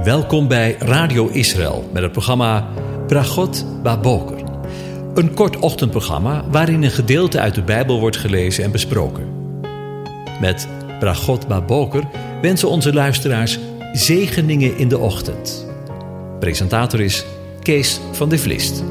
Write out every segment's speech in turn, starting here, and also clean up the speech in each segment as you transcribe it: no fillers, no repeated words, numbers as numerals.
Welkom bij Radio Israël met het programma Bragot Baboker. Een kort ochtendprogramma waarin een gedeelte uit de Bijbel wordt gelezen en besproken. Met Bragot Baboker wensen onze luisteraars zegeningen in de ochtend. Presentator is Kees van der Vlist.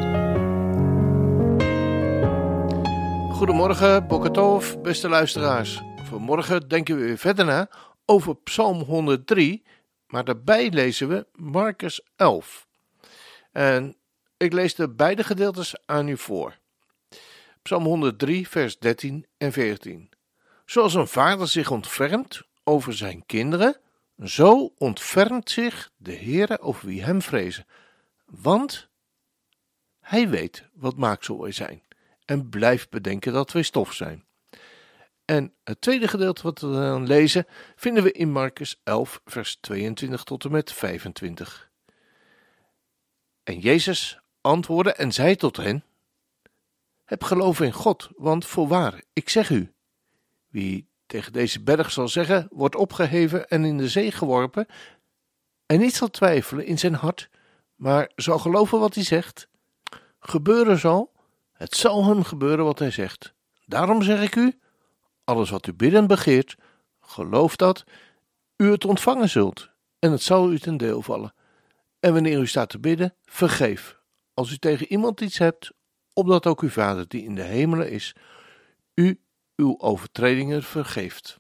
Goedemorgen, Boker Tov, beste luisteraars. Vanmorgen denken we weer verder na over Psalm 103, maar daarbij lezen we Marcus 11. En ik lees de beide gedeeltes aan u voor. Psalm 103, vers 13 en 14. Zoals een vader zich ontfermt over zijn kinderen, zo ontfermt zich de Heere over wie hem vrezen. Want hij weet wat maaksel wij zijn en blijft bedenken dat wij stof zijn. En het tweede gedeelte wat we dan lezen vinden we in Marcus 11, vers 22 tot en met 25. En Jezus antwoordde en zei tot hen: heb geloof in God, want voorwaar, ik zeg u, wie tegen deze berg zal zeggen, wordt opgeheven en in de zee geworpen, en niet zal twijfelen in zijn hart, maar zal geloven wat hij zegt, gebeuren zal, het zal hem gebeuren wat hij zegt. Daarom zeg ik u, alles wat u bidden begeert, geloof dat u het ontvangen zult, en het zal u ten deel vallen. En wanneer u staat te bidden, vergeef, als u tegen iemand iets hebt, opdat ook uw Vader die in de hemelen is, u uw overtredingen vergeeft.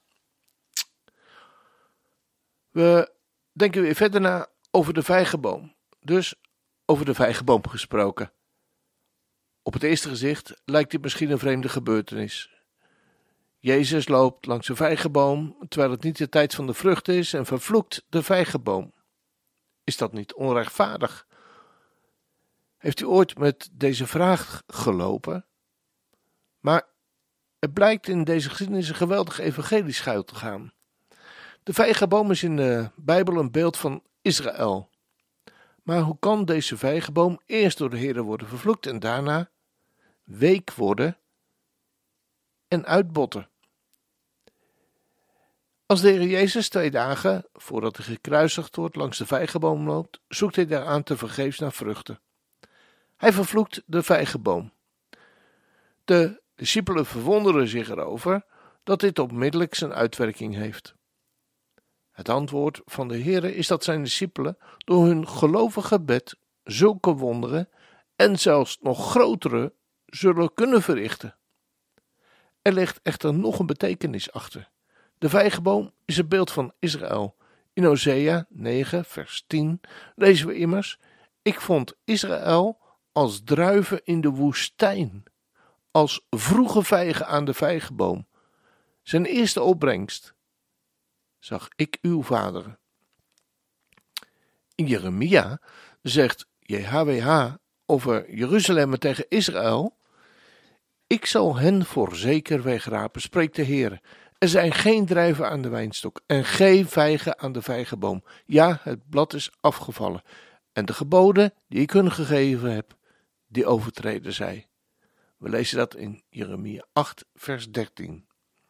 We denken weer verder na over de vijgenboom, dus over de vijgenboom gesproken. Op het eerste gezicht lijkt dit misschien een vreemde gebeurtenis. Jezus loopt langs een vijgenboom, terwijl het niet de tijd van de vrucht is, en vervloekt de vijgenboom. Is dat niet onrechtvaardig? Heeft u ooit met deze vraag gelopen? Maar het blijkt in deze geschiedenis een geweldig evangelie schuil te gaan. De vijgenboom is in de Bijbel een beeld van Israël. Maar hoe kan deze vijgenboom eerst door de Heer worden vervloekt en daarna week worden en uitbotten? Als de Heer Jezus 2 dagen voordat hij gekruisigd wordt langs de vijgenboom loopt, zoekt hij daaraan tevergeefs naar vruchten. Hij vervloekt de vijgenboom. De discipelen verwonderen zich erover dat dit onmiddellijk zijn uitwerking heeft. Het antwoord van de Heer is dat zijn discipelen door hun gelovige gebed zulke wonderen en zelfs nog grotere zullen kunnen verrichten. Er ligt echter nog een betekenis achter. De vijgenboom is het beeld van Israël. In Hosea 9, vers 10 lezen we immers: ik vond Israël als druiven in de woestijn, als vroege vijgen aan de vijgenboom. Zijn eerste opbrengst zag ik uw vaderen. In Jeremia zegt JHWH over Jeruzalem tegen Israël: ik zal hen voorzeker wegrapen, spreekt de Heer. Er zijn geen druiven aan de wijnstok en geen vijgen aan de vijgenboom. Ja, het blad is afgevallen. En de geboden die ik hun gegeven heb, die overtreden zij. We lezen dat in Jeremia 8, vers 13.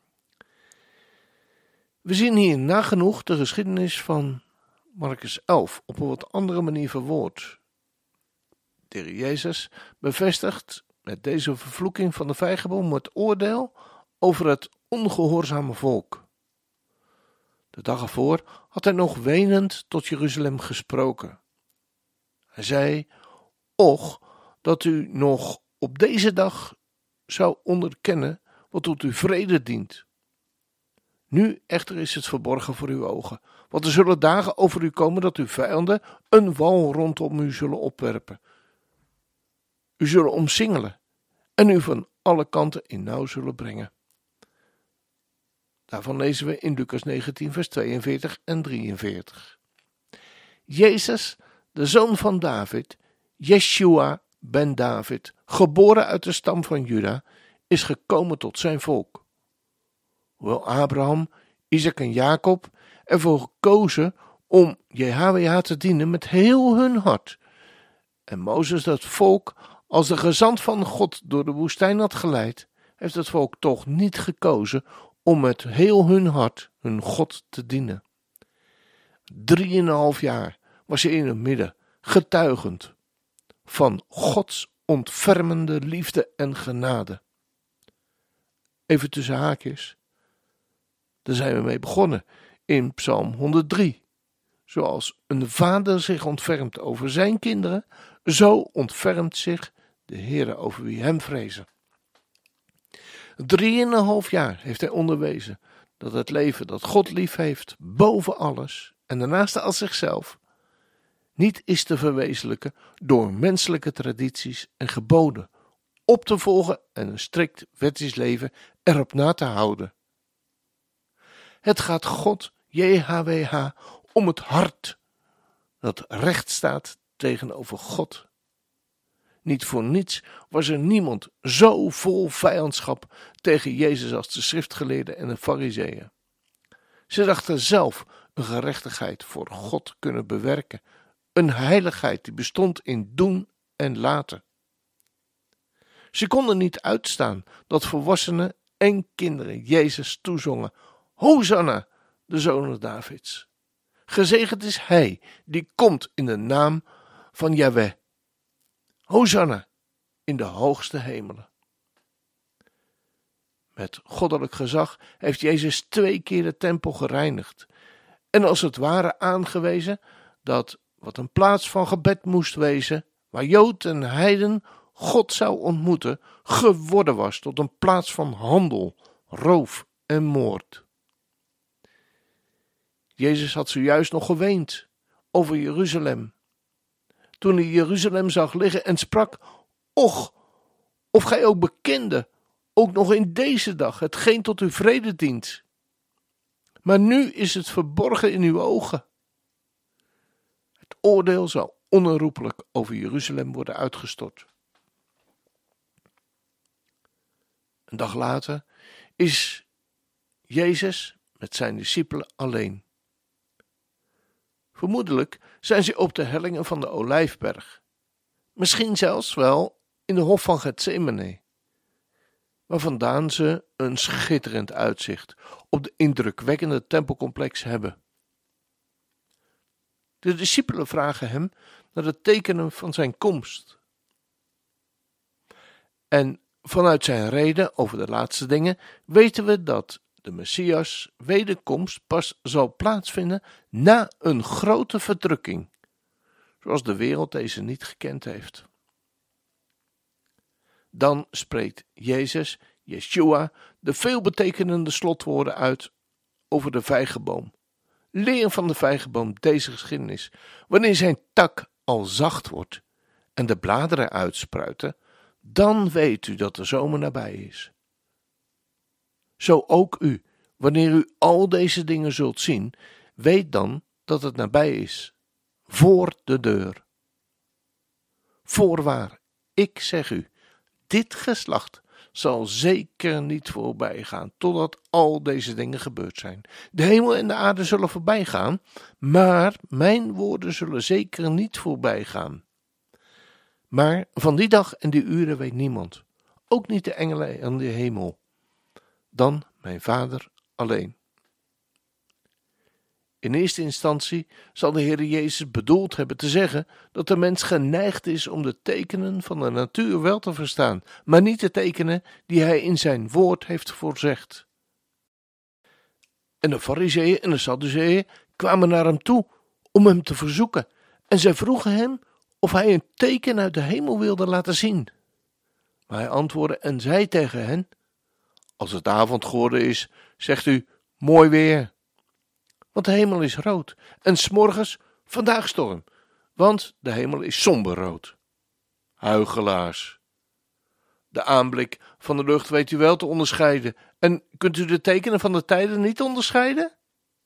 We zien hier nagenoeg de geschiedenis van Marcus 11 op een wat andere manier verwoord. De Heer Jezus bevestigt met deze vervloeking van de vijgenboom het oordeel over het ongehoorzame volk. De dag ervoor had hij nog wenend tot Jeruzalem gesproken. Hij zei: och, dat u nog op deze dag zou onderkennen wat tot uw vrede dient. Nu echter is het verborgen voor uw ogen, want er zullen dagen over u komen dat uw vijanden een wal rondom u zullen opwerpen. U zullen omsingelen en u van alle kanten in nauw zullen brengen. Daarvan lezen we in Lucas 19, vers 42 en 43. Jezus, de zoon van David, Yeshua ben David, geboren uit de stam van Juda, is gekomen tot zijn volk. Hoewel Abraham, Isaac en Jacob ervoor gekozen om JHWH te dienen met heel hun hart, en Mozes dat volk als de gezant van God door de woestijn had geleid, heeft het volk toch niet gekozen om met heel hun hart hun God te dienen. 3,5 jaar was hij in het midden, getuigend van Gods ontfermende liefde en genade. Even tussen haakjes, daar zijn we mee begonnen in Psalm 103. Zoals een vader zich ontfermt over zijn kinderen, zo ontfermt zich de Heere over wie hem vrezen. 3,5 jaar heeft hij onderwezen dat het leven dat God lief heeft boven alles en daarnaast als zichzelf niet is te verwezenlijken door menselijke tradities en geboden op te volgen en een strikt wettisch leven erop na te houden. Het gaat God, JHWH, om het hart dat recht staat tegenover God. Niet voor niets was er niemand zo vol vijandschap tegen Jezus als de schriftgeleerden en de farizeeën. Ze dachten zelf een gerechtigheid voor God kunnen bewerken, een heiligheid die bestond in doen en laten. Ze konden niet uitstaan dat volwassenen en kinderen Jezus toezongen: Hosanna, de zoon Davids. Gezegend is hij die komt in de naam van Jahweh. Hosanna in de hoogste hemelen. Met goddelijk gezag heeft Jezus 2 keer de tempel gereinigd en als het ware aangewezen dat wat een plaats van gebed moest wezen, waar Jood en heiden God zou ontmoeten, geworden was tot een plaats van handel, roof en moord. Jezus had zojuist nog geweend over Jeruzalem, toen hij Jeruzalem zag liggen en sprak: Och, of gij ook bekende, ook nog in deze dag, hetgeen tot uw vrede dient. Maar nu is het verborgen in uw ogen. Het oordeel zal onherroepelijk over Jeruzalem worden uitgestort. Een dag later is Jezus met zijn discipelen alleen. Vermoedelijk zijn ze op de hellingen van de Olijfberg. Misschien zelfs wel in de hof van Getsemane, waar vandaan ze een schitterend uitzicht op de indrukwekkende tempelcomplex hebben. De discipelen vragen hem naar de tekenen van zijn komst. En vanuit zijn reden over de laatste dingen weten we dat de Messias' wederkomst pas zal plaatsvinden na een grote verdrukking, zoals de wereld deze niet gekend heeft. Dan spreekt Jezus, Yeshua, de veelbetekenende slotwoorden uit over de vijgenboom. Leer van de vijgenboom deze geschiedenis. Wanneer zijn tak al zacht wordt en de bladeren uitspruiten, dan weet u dat de zomer nabij is. Zo ook u, wanneer u al deze dingen zult zien, weet dan dat het nabij is, voor de deur. Voorwaar, ik zeg u, dit geslacht zal zeker niet voorbij gaan, totdat al deze dingen gebeurd zijn. De hemel en de aarde zullen voorbij gaan, maar mijn woorden zullen zeker niet voorbij gaan. Maar van die dag en die uren weet niemand, ook niet de engelen en de hemel, dan mijn Vader alleen. In eerste instantie zal de Heer Jezus bedoeld hebben te zeggen dat de mens geneigd is om de tekenen van de natuur wel te verstaan, maar niet de tekenen die hij in zijn woord heeft voorzegd. En de Farizeeën en de Sadduceeën kwamen naar hem toe om hem te verzoeken, en zij vroegen hem of hij een teken uit de hemel wilde laten zien. Maar hij antwoordde en zei tegen hen: als het avond geworden is, zegt u mooi weer. Want de hemel is rood en 's morgens vandaag storm, want de hemel is somberrood. Huichelaars. De aanblik van de lucht weet u wel te onderscheiden, en kunt u de tekenen van de tijden niet onderscheiden?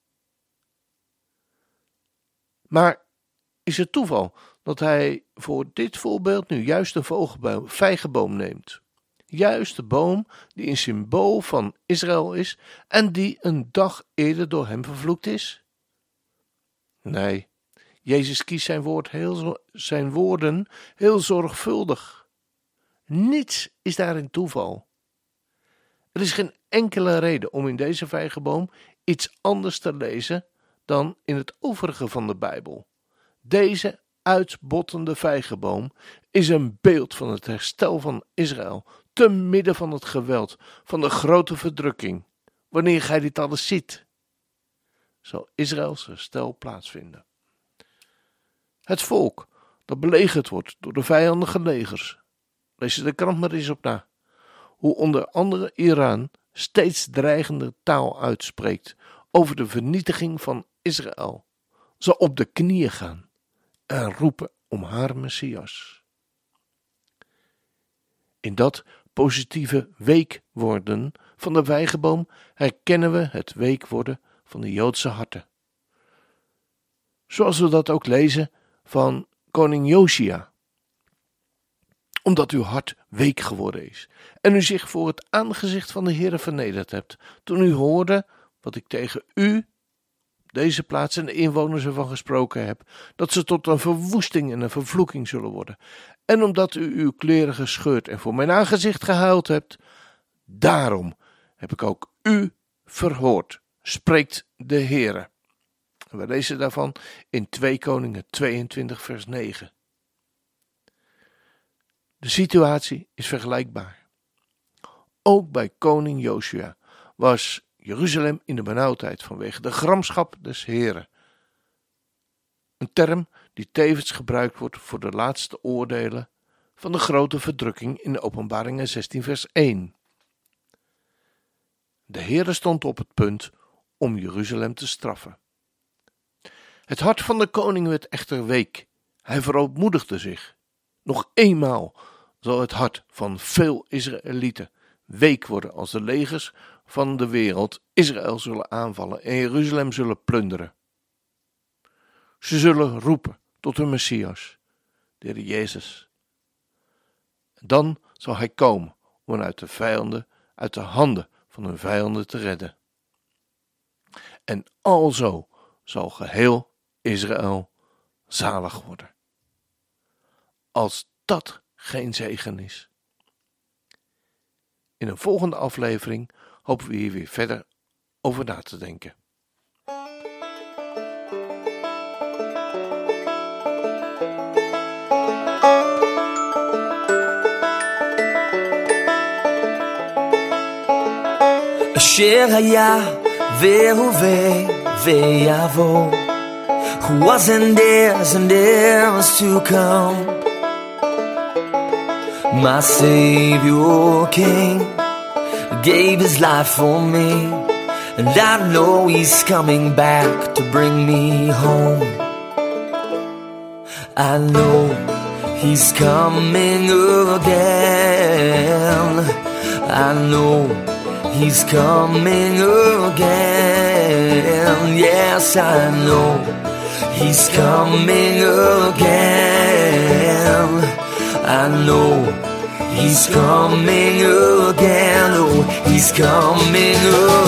Maar is het toeval dat hij voor dit voorbeeld nu juist een vijgenboom neemt? Juist de boom die een symbool van Israël is en die een dag eerder door hem vervloekt is? Nee, Jezus kiest zijn woorden heel zorgvuldig. Niets is daarin toeval. Er is geen enkele reden om in deze vijgenboom iets anders te lezen dan in het overige van de Bijbel. Deze uitbottende vijgenboom is een beeld van het herstel van Israël te midden van het geweld, van de grote verdrukking. Wanneer gij dit alles ziet, zal Israëls herstel plaatsvinden. Het volk dat belegerd wordt door de vijandige legers. Lees er de krant maar eens op na. Hoe onder andere Iran steeds dreigende taal uitspreekt over de vernietiging van Israël, zal op de knieën gaan en roepen om haar Messias. In dat positieve weekworden van de vijgenboom herkennen we het weekworden van de Joodse harten. Zoals we dat ook lezen van koning Josia. Omdat uw hart week geworden is en u zich voor het aangezicht van de Heere vernederd hebt, toen u hoorde wat ik tegen u, deze plaats en de inwoners ervan gesproken heb, dat ze tot een verwoesting en een vervloeking zullen worden. En omdat u uw kleren gescheurd en voor mijn aangezicht gehuild hebt, daarom heb ik ook u verhoord, spreekt de Heere. We lezen daarvan in 2 Koningen 22 vers 9. De situatie is vergelijkbaar. Ook bij koning Josia was Jeruzalem in de benauwdheid vanwege de gramschap des Heren. Een term die tevens gebruikt wordt voor de laatste oordelen van de grote verdrukking in de Openbaringen 16 vers 1. De Heere stond op het punt om Jeruzalem te straffen. Het hart van de koning werd echter week. Hij verootmoedigde zich. Nog eenmaal zal het hart van veel Israëlieten week worden als de legers van de wereld Israël zullen aanvallen en Jeruzalem zullen plunderen. Ze zullen roepen tot hun Messias, de Heer Jezus. Dan zal hij komen om hen uit de handen van hun vijanden te redden. En alzo zal geheel Israël zalig worden. Als dat geen zegen is. In een volgende aflevering hopen we hier weer verder over na te denken. אשר היה והווה ויבוא, who was and is to come. My Savior King gave his life for me, and I know he's coming back to bring me home. I know he's coming again. I know he's coming again. Yes, I know he's coming again. I know he's coming again. Oh, he's coming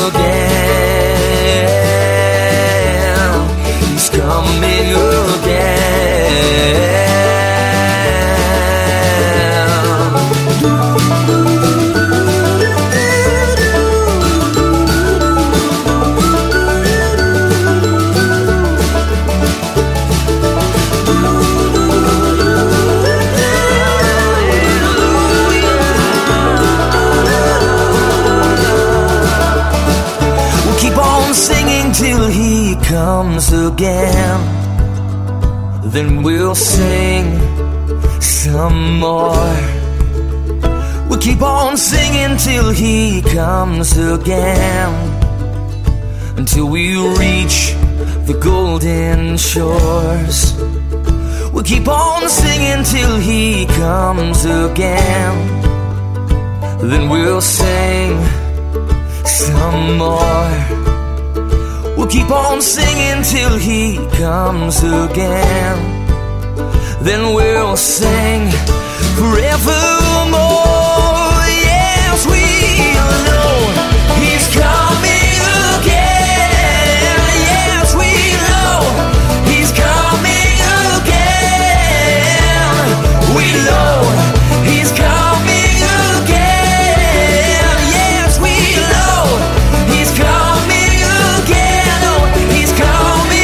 again. He's coming again. Till he comes again, then we'll sing some more. We'll keep on singing till he comes again, until we reach the golden shores. We'll keep on singing till he comes again, then we'll sing some more. We'll keep on singing till he comes again. Then we'll sing forevermore. Yes, we know he's coming again. Yes, we know he's coming again. We know he's coming again. Yes, we know he's coming again. He's coming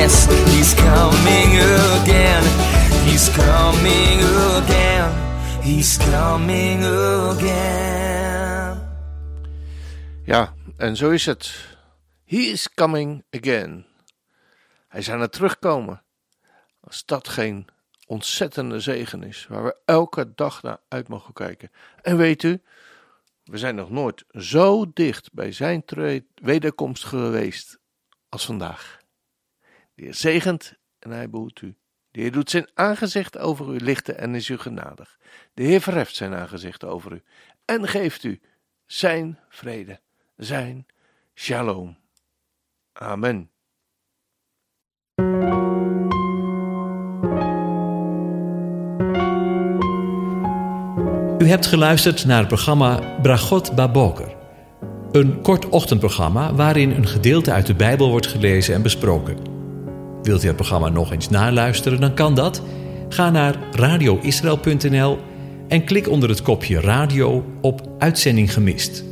yes, he's coming again. He's coming again. He's coming again. Ja, en zo is het. He is coming again. Hij is aan het terugkomen. Als dat geen ontzettende zegen is, waar we elke dag naar uit mogen kijken. En weet u, we zijn nog nooit zo dicht bij zijn wederkomst geweest als vandaag. De Heer zegent en hij behoedt u. De Heer doet zijn aangezicht over u lichten en is u genadig. De Heer verheft zijn aangezicht over u en geeft u zijn vrede, zijn shalom. Amen. U hebt geluisterd naar het programma Bragot Baboker. Een kort ochtendprogramma waarin een gedeelte uit de Bijbel wordt gelezen en besproken. Wilt u het programma nog eens naluisteren, dan kan dat. Ga naar radioisrael.nl en klik onder het kopje radio op Uitzending gemist.